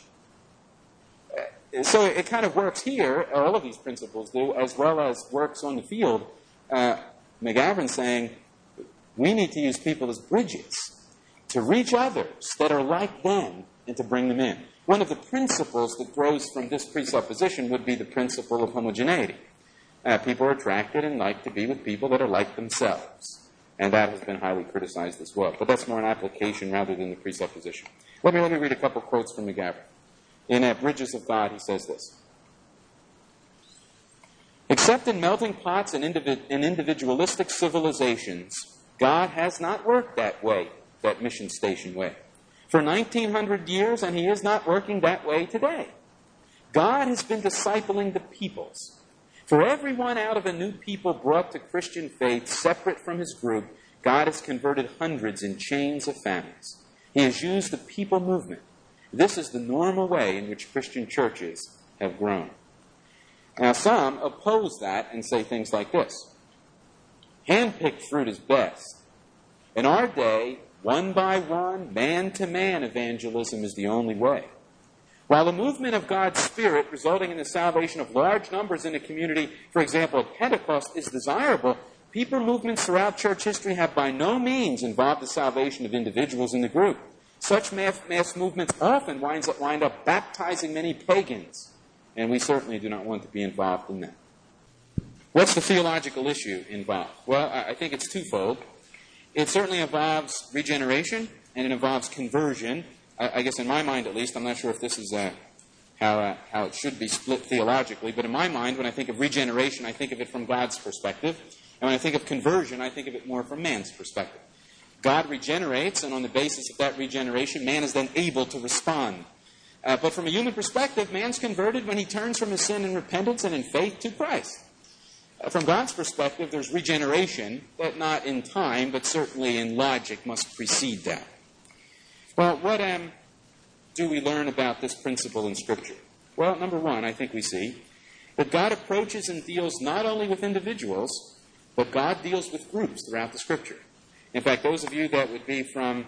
So it kind of works here, all of these principles do, as well as works on the field. McGavran's saying we need to use people as bridges to reach others that are like them and to bring them in. One of the principles that grows from this presupposition would be the principle of homogeneity. People are attracted and like to be with people that are like themselves. And that has been highly criticized as well. But that's more an application rather than the presupposition. Let me read a couple quotes from McGavran. In Bridges of God, he says this. Except in melting pots and individualistic civilizations, God has not worked that way, that mission station way, for 1,900 years, and he is not working that way today. God has been discipling the peoples. For everyone out of a new people brought to Christian faith, separate from his group, God has converted hundreds in chains of families. He has used the people movement. This is the normal way in which Christian churches have grown. Now, some oppose that and say things like this. Hand-picked fruit is best. In our day, one by one, man-to-man evangelism is the only way. While the movement of God's Spirit resulting in the salvation of large numbers in a community, for example, at Pentecost, is desirable, people movements throughout church history have by no means involved the salvation of individuals in the group. Such mass movements often wind up baptizing many pagans, and we certainly do not want to be involved in that. What's the theological issue involved? Well, I think it's twofold. It certainly involves regeneration, and it involves conversion. I guess in my mind, at least, I'm not sure if this is how it should be split theologically, but in my mind, when I think of regeneration, I think of it from God's perspective. And when I think of conversion, I think of it more from man's perspective. God regenerates, and on the basis of that regeneration, man is then able to respond. But from a human perspective, man's converted when he turns from his sin in repentance and in faith to Christ. From God's perspective, there's regeneration that not in time, but certainly in logic, must precede that. Well, do we learn about this principle in Scripture? Well, number one, I think we see that God approaches and deals not only with individuals, but God deals with groups throughout the Scripture. In fact, those of you that would be from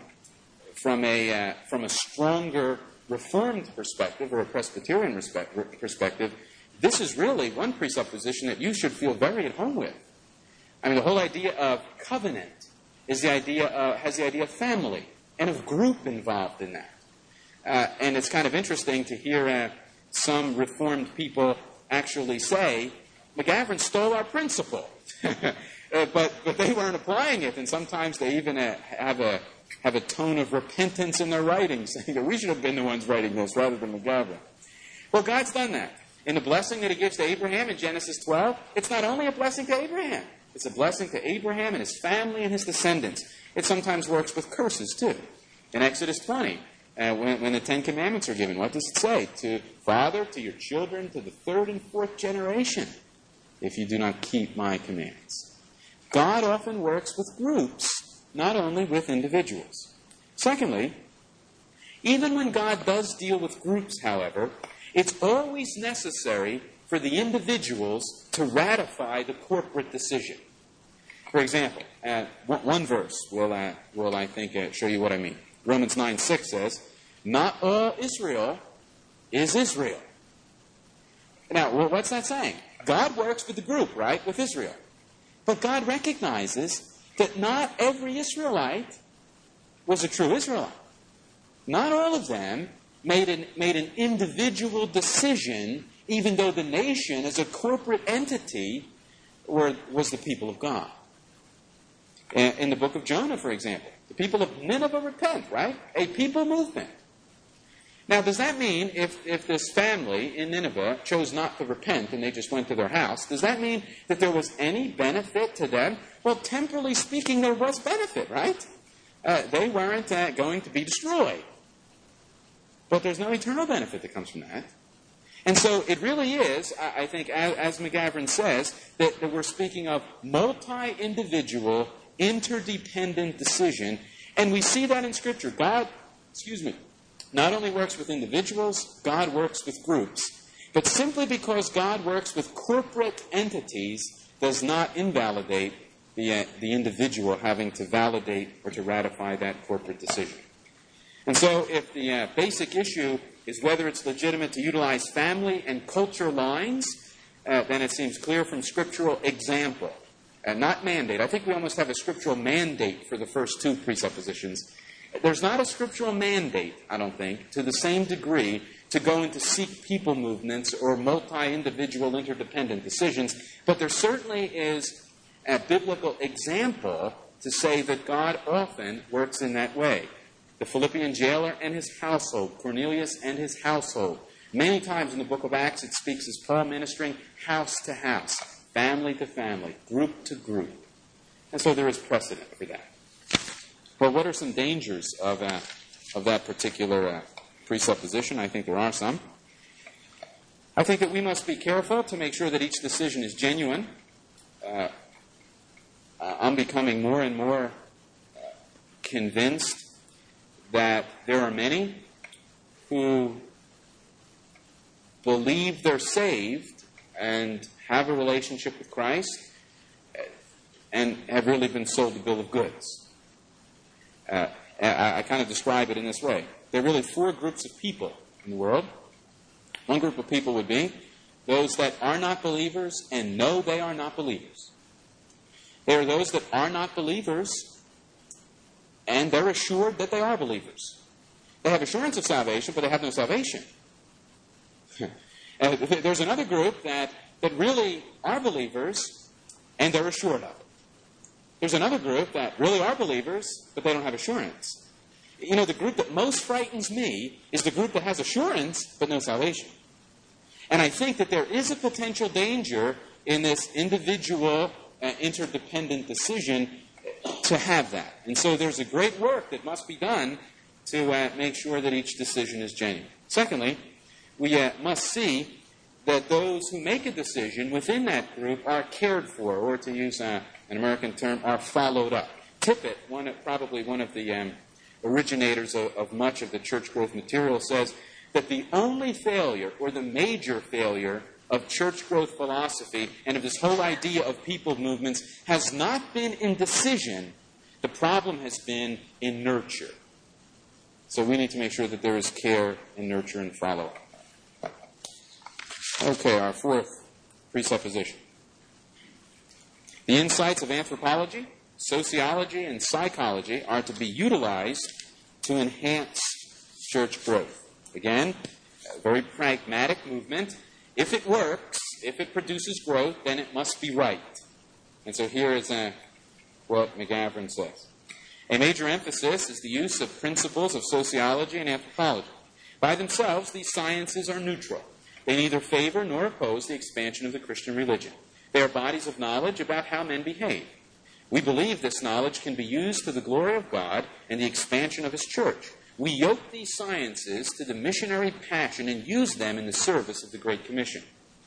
a stronger Reformed perspective or a Presbyterian perspective, this is really one presupposition that you should feel very at home with. I mean, the whole idea of covenant has the idea of family and of group involved in that. And it's kind of interesting to hear some Reformed people actually say, McGavran stole our principle. but they weren't applying it, and sometimes they even have a tone of repentance in their writing, saying that we should have been the ones writing this rather than McGavran. Well, God's done that. In the blessing that he gives to Abraham in Genesis 12, it's not only a blessing to Abraham. It's a blessing to Abraham and his family and his descendants. It sometimes works with curses, too. In Exodus 20, when the Ten Commandments are given, what does it say? To father, to your children, to the third and fourth generation, if you do not keep my commands. God often works with groups, not only with individuals. Secondly, even when God does deal with groups, however, it's always necessary for the individuals to ratify the corporate decision. For example, one verse will I think, show you what I mean. Romans 9:6 says, "Not all Israel is Israel." Now, what's that saying? God works with the group, right, with Israel. But God recognizes that not every Israelite was a true Israelite. Not all of them made an individual decision, even though the nation as a corporate entity was the people of God. In the book of Jonah, for example, the people of Nineveh repent, right? A people movement. Now, does that mean if this family in Nineveh chose not to repent and they just went to their house, does that mean that there was any benefit to them? Well, temporally speaking, there was benefit, right? They weren't going to be destroyed. But there's no eternal benefit that comes from that. And so it really is, I think, as McGavran says, that we're speaking of multi-individual, interdependent decision. And we see that in Scripture. God, not only works with individuals, God works with groups. But simply because God works with corporate entities does not invalidate the individual having to validate or to ratify that corporate decision. And so if the basic issue is whether it's legitimate to utilize family and culture lines, then it seems clear from scriptural example, not mandate. I think we almost have a scriptural mandate for the first two presuppositions. There's not a scriptural mandate, I don't think, to the same degree to go into Sikh people movements or multi-individual interdependent decisions, but there certainly is a biblical example to say that God often works in that way. The Philippian jailer and his household, Cornelius and his household. Many times in the book of Acts it speaks as Paul ministering house to house, family to family, group to group. And so there is precedent for that. Well, what are some dangers of that particular presupposition? I think there are some. I think that we must be careful to make sure that each decision is genuine. I'm becoming more and more convinced that there are many who believe they're saved and have a relationship with Christ and have really been sold a bill of goods. I kind of describe it in this way. There are really four groups of people in the world. One group of people would be those that are not believers and know they are not believers. There are those that are not believers and they're assured that they are believers. They have assurance of salvation, but they have no salvation. There's another group that really are believers, and they're assured of it. There's another group that really are believers, but they don't have assurance. You know, the group that most frightens me is the group that has assurance, but no salvation. And I think that there is a potential danger in this individual, interdependent decision to have that. And so there's a great work that must be done to make sure that each decision is genuine. Secondly, we must see that those who make a decision within that group are cared for, or to use an American term, are followed up. Tippett, probably one of the originators of much of the church growth material, says that the only failure, or the major failure, of church growth philosophy and of this whole idea of people movements has not been in decision. The problem has been in nurture. So we need to make sure that there is care and nurture and follow-up. Okay, our fourth presupposition. The insights of anthropology, sociology, and psychology are to be utilized to enhance church growth. Again, a very pragmatic movement. If it works, if it produces growth, then it must be right. And so here is what McGavran says. A major emphasis is the use of principles of sociology and anthropology. By themselves, these sciences are neutral. They neither favor nor oppose the expansion of the Christian religion. They are bodies of knowledge about how men behave. We believe this knowledge can be used to the glory of God and the expansion of His church. We yoke these sciences to the missionary passion and use them in the service of the Great Commission.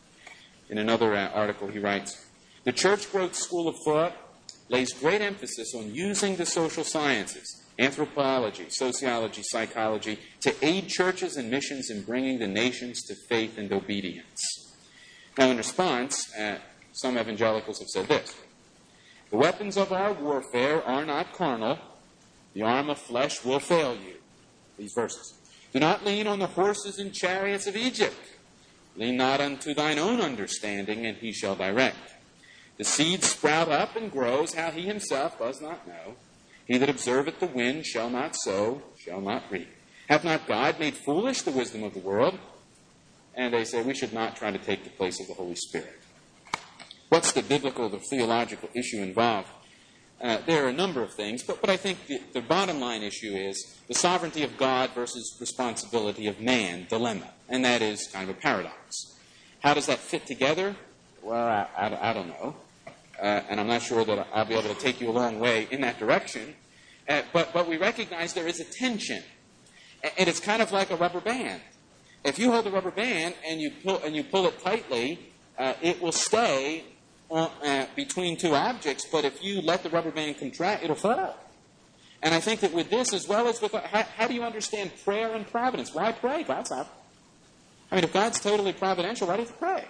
In another article, he writes, the Church Growth School of Thought lays great emphasis on using the social sciences, anthropology, sociology, psychology, to aid churches and missions in bringing the nations to faith and obedience. Now, in response, some evangelicals have said this: the weapons of our warfare are not carnal. The arm of flesh will fail you. These verses. Do not lean on the horses and chariots of Egypt. Lean not unto thine own understanding, and he shall direct. The seed sprout up and grows, how he himself does not know. He that observeth the wind shall not sow, shall not reap. Hath not God made foolish the wisdom of the world? And they say we should not try to take the place of the Holy Spirit. What's the biblical, the theological issue involved? There are a number of things, but I think the bottom line issue is the sovereignty of God versus responsibility of man dilemma. And that is kind of a paradox. How does that fit together? Well, I don't know. And I'm not sure that I'll be able to take you a long way in that direction. But we recognize there is a tension. And it's kind of like a rubber band. If you hold a rubber band and you pull it tightly, it will stay between two objects, but if you let the rubber band contract, it'll fall. And I think that with this, as well as with how do you understand prayer and providence? Why pray? God's not. I mean, if God's totally providential, why do you pray?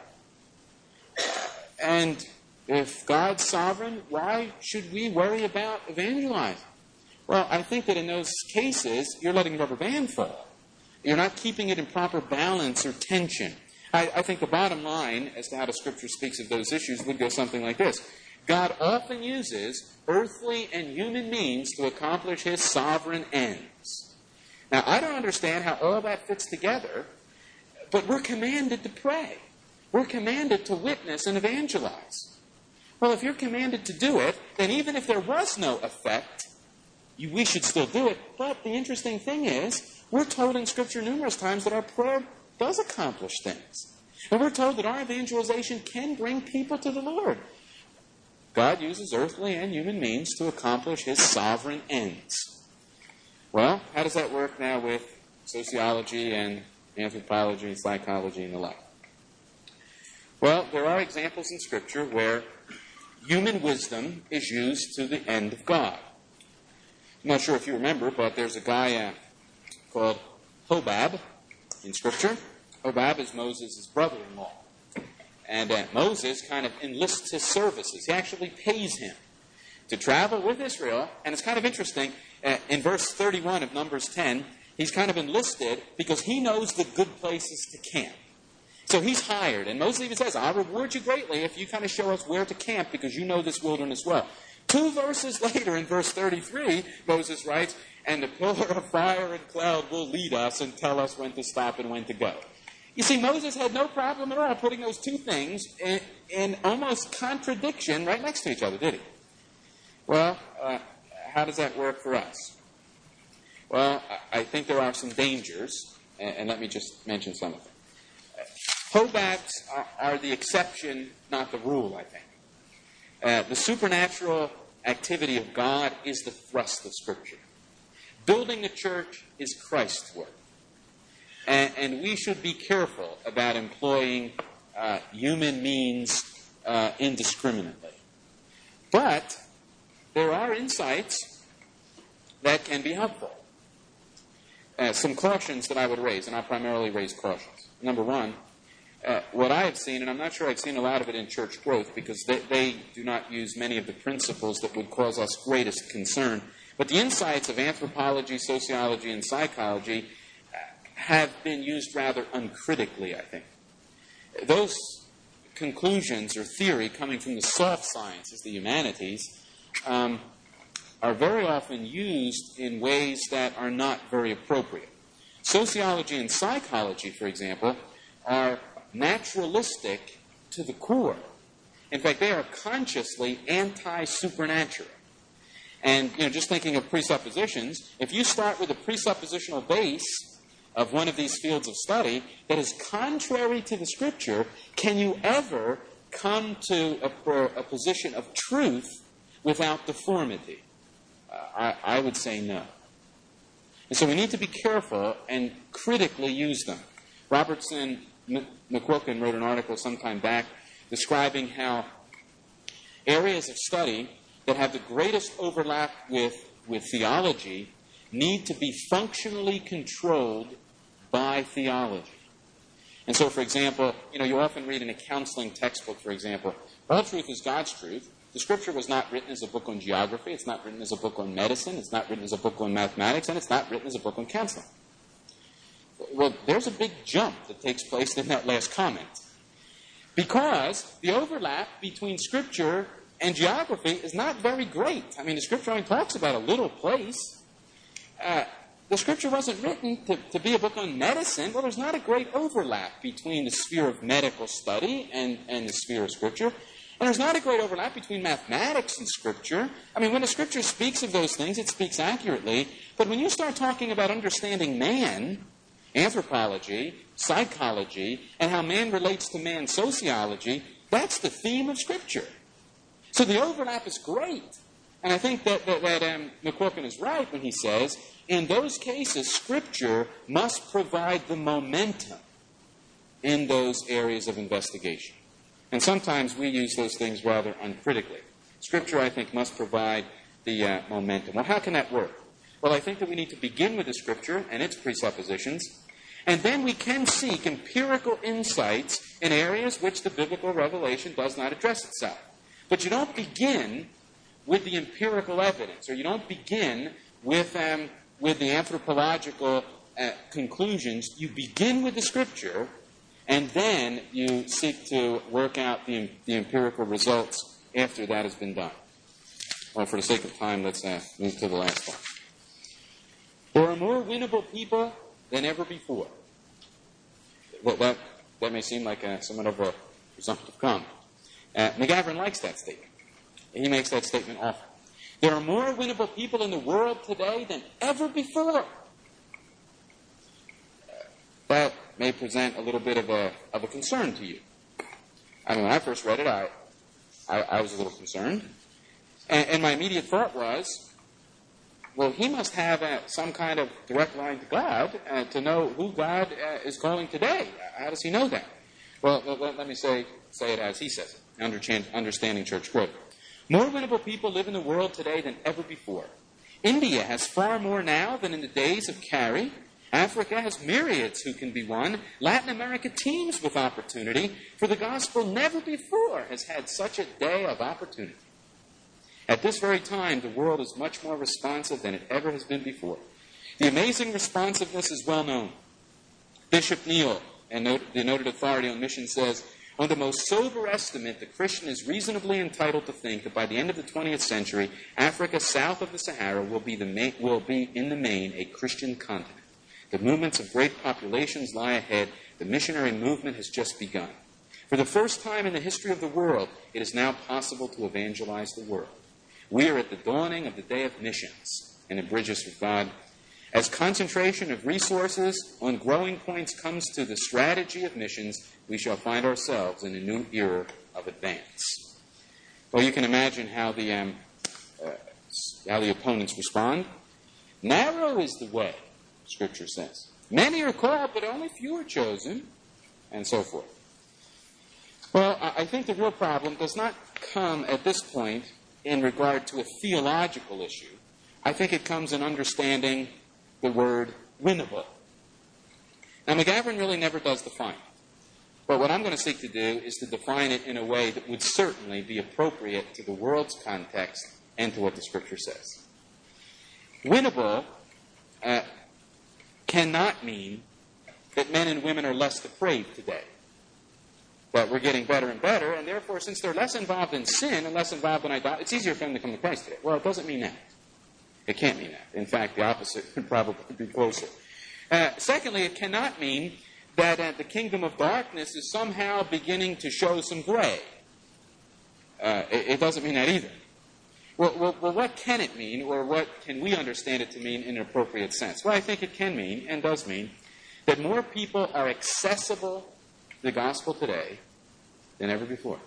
And if God's sovereign, why should we worry about evangelizing? Well, I think that in those cases, you're letting the rubber band fall. You're not keeping it in proper balance or tension. I think the bottom line as to how the Scripture speaks of those issues would go something like this. God often uses earthly and human means to accomplish His sovereign ends. Now, I don't understand how all that fits together, but we're commanded to pray. We're commanded to witness and evangelize. Well, if you're commanded to do it, then even if there was no effect, we should still do it. But the interesting thing is, we're told in Scripture numerous times that our prayer does accomplish things. And we're told that our evangelization can bring people to the Lord. God uses earthly and human means to accomplish His sovereign ends. Well, how does that work now with sociology and anthropology and psychology and the like? Well, there are examples in Scripture where human wisdom is used to the end of God. I'm not sure if you remember, but there's a guy called Hobab in Scripture. Hobab is Moses' brother-in-law. And Moses kind of enlists his services. He actually pays him to travel with Israel. And it's kind of interesting. In verse 31 of Numbers 10, he's kind of enlisted because he knows the good places to camp. So he's hired. And Moses even says, I'll reward you greatly if you kind of show us where to camp because you know this wilderness well. 2 verses later, in verse 33, Moses writes, and the pillar of fire and cloud will lead us and tell us when to stop and when to go. You see, Moses had no problem at all putting those two things in almost contradiction right next to each other, did he? Well, how does that work for us? Well, I think there are some dangers, and let me just mention some of them. Hobabs are the exception, not the rule, I think. The supernatural activity of God is the thrust of Scripture. Building the church is Christ's work. And we should be careful about employing human means indiscriminately. But there are insights that can be helpful. some cautions that I would raise, and I'll primarily raise cautions. Number one, what I have seen, and I'm not sure I've seen a lot of it in church growth because they do not use many of the principles that would cause us greatest concern, but the insights of anthropology, sociology, and psychology have been used rather uncritically, I think. Those conclusions or theory coming from the soft sciences, the humanities, are very often used in ways that are not very appropriate. Sociology and psychology, for example, are naturalistic to the core. In fact, they are consciously anti-supernatural. And, just thinking of presuppositions, if you start with a presuppositional base of one of these fields of study that is contrary to the Scripture, can you ever come to a position of truth without deformity? I would say no. And so we need to be careful and critically use them. Robertson McQuilkin wrote an article some time back describing how areas of study that have the greatest overlap with theology need to be functionally controlled by theology. And so, for example, you often read in a counseling textbook, for example, all truth is God's truth. The Scripture was not written as a book on geography. It's not written as a book on medicine. It's not written as a book on mathematics. And it's not written as a book on counseling. Well, there's a big jump that takes place in that last comment. Because the overlap between Scripture and geography is not very great. I mean, the Scripture only talks about a little place. The Scripture wasn't written to be a book on medicine. Well, there's not a great overlap between the sphere of medical study and the sphere of Scripture. And there's not a great overlap between mathematics and Scripture. I mean, when the Scripture speaks of those things, it speaks accurately. But when you start talking about understanding man, anthropology, psychology, and how man relates to man's sociology, that's the theme of Scripture. So the overlap is great. And I think that McQuilkin is right when he says, in those cases, Scripture must provide the momentum in those areas of investigation. And sometimes we use those things rather uncritically. Scripture, I think, must provide the momentum. Well, how can that work? Well, I think that we need to begin with the Scripture and its presuppositions, and then we can seek empirical insights in areas which the biblical revelation does not address itself. But you don't begin with the empirical evidence, or you don't begin with the anthropological conclusions. You begin with the Scripture, and then you seek to work out the empirical results after that has been done. Well, for the sake of time, let's move to the last one. There are more winnable people than ever before. That may seem like somewhat of a presumptive comment. McGavran likes that statement. He makes that statement often. There are more winnable people in the world today than ever before. That may present a little bit of a concern to you. I mean, when I first read it, I was a little concerned. And my immediate thought was, well, he must have some kind of direct line to God to know who God is calling today. How does he know that? Well, let me say it as he says it, understanding church growth. More winnable people live in the world today than ever before. India has far more now than in the days of Carey. Africa has myriads who can be won. Latin America teems with opportunity, for the gospel never before has had such a day of opportunity. At this very time, the world is much more responsive than it ever has been before. The amazing responsiveness is well known. Bishop Neal, the noted authority on mission, says, on the most sober estimate, the Christian is reasonably entitled to think that by the end of the 20th century, Africa south of the Sahara will be in the main a Christian continent. The movements of great populations lie ahead. The missionary movement has just begun. For the first time in the history of the world, it is now possible to evangelize the world. We are at the dawning of the day of missions, and in Bridges for God. As concentration of resources on growing points comes to the strategy of missions, we shall find ourselves in a new era of advance. Well, you can imagine how the opponents respond. Narrow is the way, Scripture says. Many are called, but only few are chosen, and so forth. Well, I think the real problem does not come at this point in regard to a theological issue. I think it comes in understanding the word winnable? Now, McGavran really never does define it. But what I'm going to seek to do is to define it in a way that would certainly be appropriate to the world's context and to what the Scripture says. Winnable cannot mean that men and women are less depraved today. That we're getting better and better, and therefore, since they're less involved in sin and less involved in idolatry, it's easier for them to come to Christ today. Well, it doesn't mean that. It can't mean that. In fact, the opposite would probably be closer. Secondly, it cannot mean that the kingdom of darkness is somehow beginning to show some gray. It doesn't mean that either. Well, what can it mean, or what can we understand it to mean in an appropriate sense? Well, I think it can mean, and does mean, that more people are accessible to the gospel today than ever before.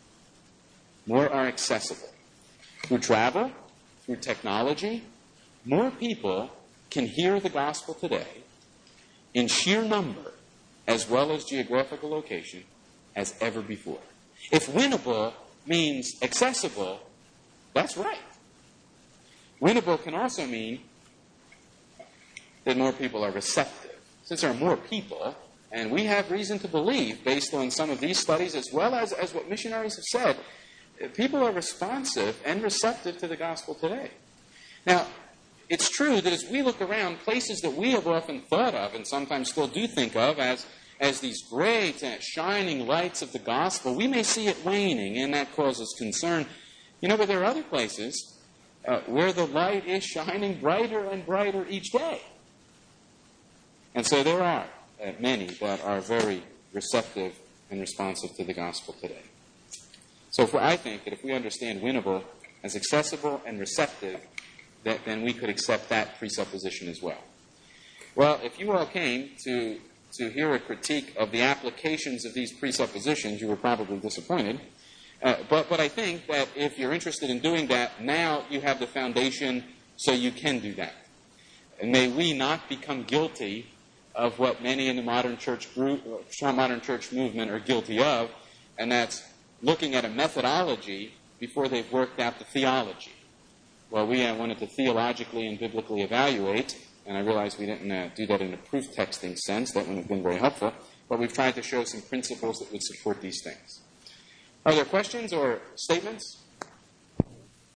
More are accessible. Through travel, through technology, more people can hear the gospel today in sheer number as well as geographical location as ever before. If winnable means accessible, that's right. Winnable can also mean that more people are receptive. Since there are more people, and we have reason to believe, based on some of these studies as well as what missionaries have said, people are responsive and receptive to the gospel today. Now, it's true that as we look around, places that we have often thought of and sometimes still do think of as these great shining lights of the gospel, we may see it waning, and that causes concern. But there are other places where the light is shining brighter and brighter each day. And so there are many that are very receptive and responsive to the gospel today. So I think that if we understand winnable as accessible and receptive, then we could accept that presupposition as well. Well, if you all came to hear a critique of the applications of these presuppositions, you were probably disappointed. But I think that if you're interested in doing that, now you have the foundation so you can do that. And may we not become guilty of what many in the modern church movement are guilty of, and that's looking at a methodology before they've worked out the theology. Well, we wanted to theologically and biblically evaluate, and I realize we didn't do that in a proof texting sense. That wouldn't have been very helpful. But we've tried to show some principles that would support these things. Are there questions or statements?